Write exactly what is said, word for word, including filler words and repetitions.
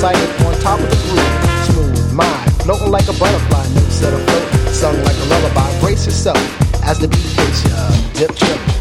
excited on top of the groove. Smooth mind, floating like a butterfly, notes set afloat, sung like a lullaby. Brace yourself as the beat hits ya. Dip, trip.